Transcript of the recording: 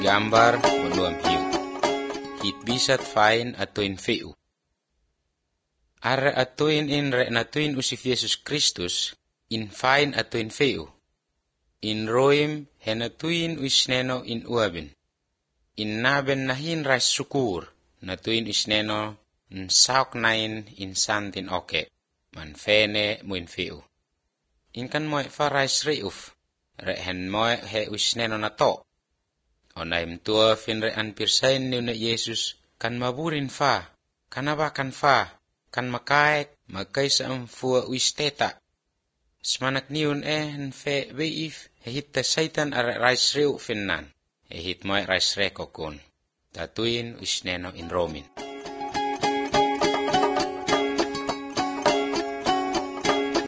Gambar meluam hiu. Hit bisat fain atuin feu. Are atuin in re natuin usif Yesus Kristus in fain atuin feu. In roim henatuin usneno in uabin. In naben nahin rais syukur natuin isneno sauk nain in santin oke. Man fene muin feu. Inkan moe farais reuf. Re hen moe he usneno na to. Onaim tua fin re an pirsain niuna Yesus kan maburin fa. Kanabakan fa. Kan makaek makaisa fua wisteta. Smanak niun hen fe beif hehit ta saitan are rais reu finnan. Hehit moe rais rekokun. Tatuin usneno in romin.